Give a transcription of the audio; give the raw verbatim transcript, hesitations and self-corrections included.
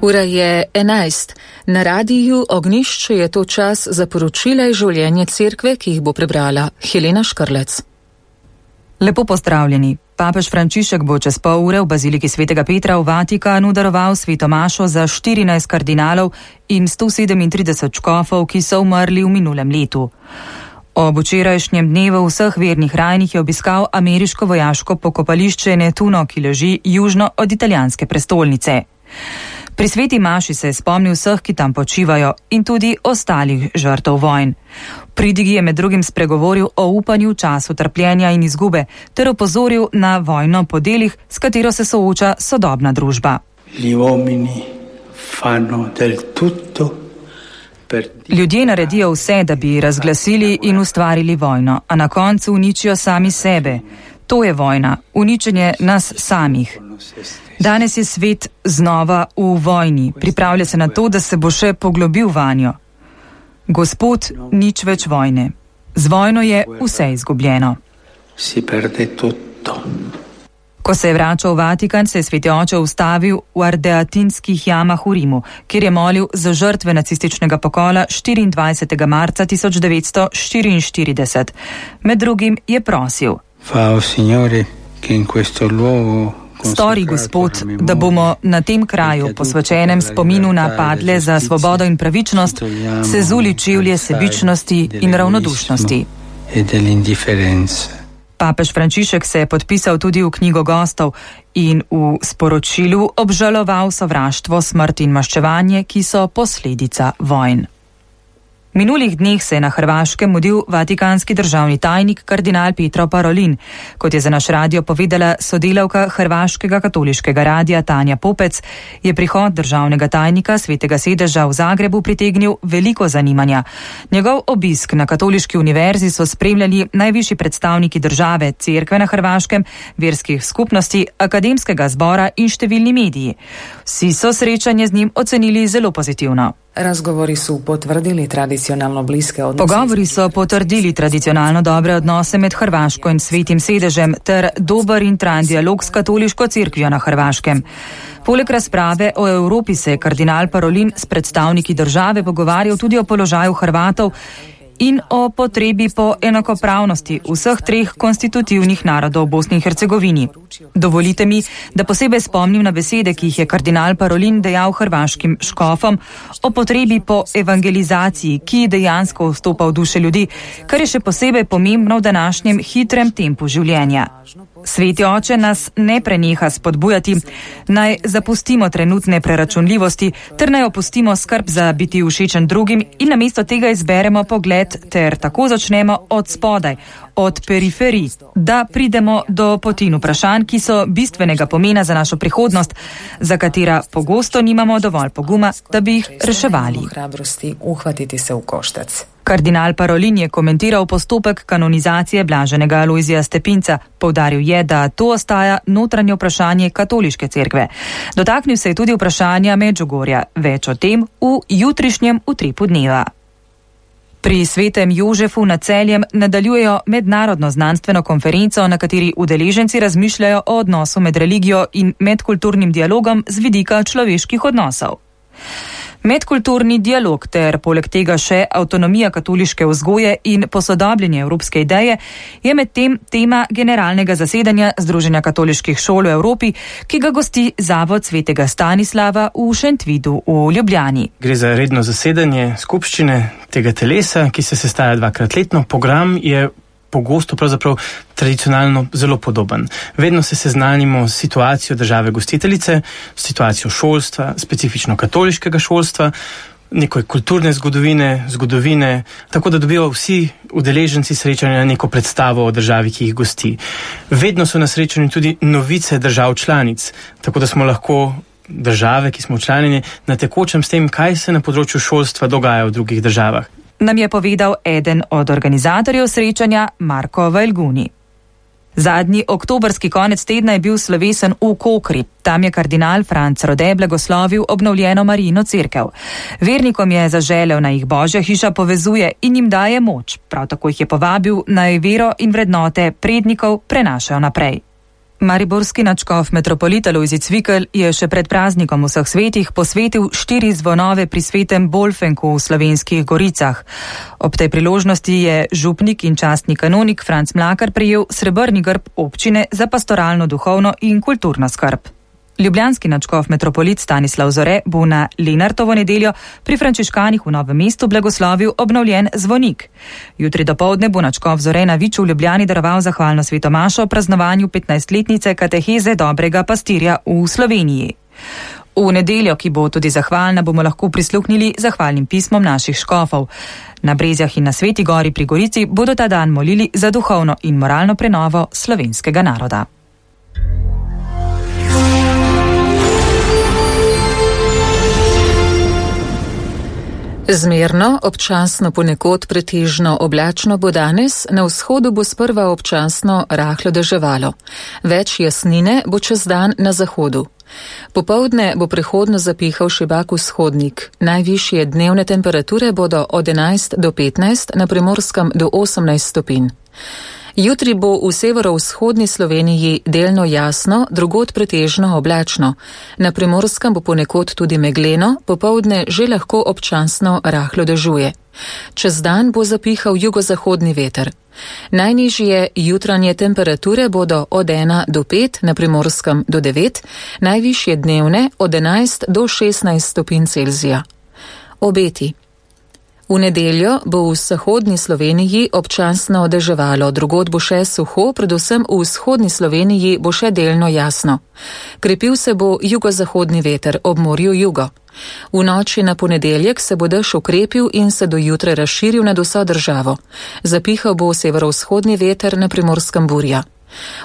Ura je enajst. Na radiju Ognjišče je to čas za poročila iz življenja cerkve, ki jih bo prebrala Helena Škrlec. Lepo pozdravljeni. Papež Frančišek bo čez pol ure v baziliki svetega Petra v Vatikanu daroval sveto mašo za štirinajst kardinalov in sto sedemintrideset škofov, ki so umrli v minulem letu. Ob včerajšnjem dnevu vseh vernih rajnih je obiskal ameriško vojaško pokopališče Nettuno, ki leži južno od italijanske prestolnice. Pri sveti maši se je spomnil vseh, ki tam počivajo, in tudi ostalih žrtev vojn. Pridigi je med drugim spregovoril o upanju v času trpljenja in izgube, ter opozoril na vojno po delih, s katero se sooča sodobna družba. Ljudje naredijo vse, da bi razglasili in ustvarili vojno, a na koncu uničijo sami sebe. To je vojna, uničenje nas samih. Danes je svet znova v vojni, pripravlja se na to, da se bo še poglobil vanjo. Gospod, nič več vojne. Z vojno je vse izgubljeno. Ko se je vračal v Vatikan, se je sveti oče ustavil v Ardeatinskih jamah v Rimu, kjer je molil za žrtve nacističnega pokola štiriindvajsetega marca tisoč devetsto štiriinštirideset. Med drugim je prosil: Stori, Gospod, da bomo na tem kraju, posvečenem spominu na padle za svobodo in pravičnost, sezuli čevlje sebičnosti in ravnodušnosti. Papež Frančišek se je podpisal tudi v knjigo gostov in v sporočilu obžaloval sovraštvo, smrt in maščevanje, ki so posledica vojn. V minulih dneh se je na Hrvaškem mudil vatikanski državni tajnik kardinal Petro Parolin. Kot je za naš radio povedala sodelavka Hrvaškega katoliškega radia Tanja Popec, je prihod državnega tajnika svetega sedeža v Zagrebu pritegnil veliko zanimanja. Njegov obisk na katoliški univerzi so spremljali najvišji predstavniki države, cerkve na Hrvaškem, verskih skupnosti, akademskega zbora in številni mediji. Vsi so srečanje z njim ocenili zelo pozitivno. Razgovori so potvrdili tradicionalno bliske odnose. Pogovori so potrdili tradicionalno dobre odnose med Hrvaško in svetim sedežem ter dober in tran dialog s katoliško cerkvijo na Hrvaškem. Poleg razprave o Evropi se je kardinal Parolin s predstavniki države pogovarjal tudi o položaju Hrvatov in o potrebi po enakopravnosti vseh treh konstitutivnih narodov v Bosni in Hercegovini. Dovolite mi, da posebej spomnim na besede, ki jih je kardinal Parolin dejal hrvaškim škofom o potrebi po evangelizaciji, ki dejansko vstopa v duše ljudi, kar je še posebej pomembno v današnjem hitrem tempu življenja. Sveti oče nas ne preneha spodbujati, naj zapustimo trenutne preračunljivosti ter naj opustimo skrb za biti všečen drugim in namesto tega izberemo pogled ter tako začnemo od spodaj, od periferij, da pridemo do potin vprašanj, ki so bistvenega pomena za našo prihodnost, za katera pogosto nimamo dovolj poguma, da bi jih reševali. Kardinal Parolin je komentiral postopek kanonizacije blaženega Alojzija Stepinca. Poudaril je, da to ostaja notranje vprašanje katoliške cerkve. Dotaknil se je tudi vprašanja Medžugorja. Več o tem v jutrišnjem utripu dneva. Pri svetem Jožefu nad Celjem nadaljujejo mednarodno znanstveno konferenco, na kateri udeleženci razmišljajo o odnosu med religijo in medkulturnim dialogom z vidika človeških odnosov. Medkulturni dialog ter poleg tega še avtonomija katoliške vzgoje in posodobljenje evropske ideje je medtem tema generalnega zasedanja Združenja katoliških šol v Evropi, ki ga gosti Zavod svetega Stanislava v Šentvidu v Ljubljani. Gre za redno zasedanje skupščine tega telesa, ki se sestaja dvakrat letno. Program je pogosto pravzaprav tradicionalno zelo podoben. Vedno se seznanimo s situacijo države gostiteljice, s situacijo šolstva, specifično katoliškega šolstva, nekoj kulturne zgodovine, zgodovine, tako da dobijo vsi udeleženci srečanja neko predstavo o državi, ki jih gosti. Vedno so na srečanju tudi novice držav članic, tako da smo lahko države, ki smo včlanjeni, na tekočem s tem, kaj se na področju šolstva dogaja v drugih državah. Nam je povedal eden od organizatorjev srečanja, Marko Vajlguni. Zadnji oktobrski konec tedna je bil slovesen v Kokri. Tam je kardinal Franc Rode blagoslovil obnovljeno Marijino cerkev. Vernikom je zaželel, naj jih Božja hiša povezuje in jim daje moč. Prav tako jih je povabil, naj vero in vrednote prednikov prenašajo naprej. Mariborski nadškof metropolit Alojzij Cvikl je še pred praznikom vseh svetih posvetil štiri zvonove pri svetem Bolfenku v Slovenskih Goricah. Ob tej priložnosti je župnik in častni kanonik Franc Mlakar prejel srebrni grb občine za pastoralno, duhovno in kulturno skrb. Ljubljanski nadškof metropolit Stanislav Zore bo na Lenartovo nedeljo pri frančiškanih v Novem mestu blagoslovil obnovljen zvonik. Jutri dopoldne bo nadškof Zore na Viču v Ljubljani daroval zahvalno svetomašo o praznovanju petnajstletnice kateheze dobrega pastirja v Sloveniji. V nedeljo, ki bo tudi zahvalna, bomo lahko prisluhnili zahvalnim pismom naših škofov. Na Brezjah in na Sveti Gori pri Gorici bodo ta dan molili za duhovno in moralno prenovo slovenskega naroda. Zmerno, občasno ponekod pretežno oblačno bo danes, na vzhodu bo sprva občasno rahlo deževalo. Več jasnine bo čez dan na zahodu. Popoldne bo prehodno zapihal šibak vzhodnik. Najvišje dnevne temperature bodo od enajst do petnajst, na Primorskem do osemnajst stopinj. Jutri bo v severovzhodni Sloveniji delno jasno, drugod pretežno oblačno. Na Primorskem bo ponekod tudi megleno, popoldne že lahko občasno rahlo dežuje. Čez dan bo zapihal jugozahodni veter. Najnižje jutranje temperature bodo od ena do pet, na Primorskem do devet, najvišje dnevne od enajst do šestnajst stopinj Celzija. Obeti. V nedeljo bo v zahodni Sloveniji občasno deževalo, drugod bo še suho, predvsem v vzhodni Sloveniji bo še delno jasno. Krepil se bo jugozahodni veter, ob morju jugo. V noči na ponedeljek se bo dež ukrepil in se do jutra razširil nad vso državo. Zapihal bo severovzhodni veter, na Primorskem burja.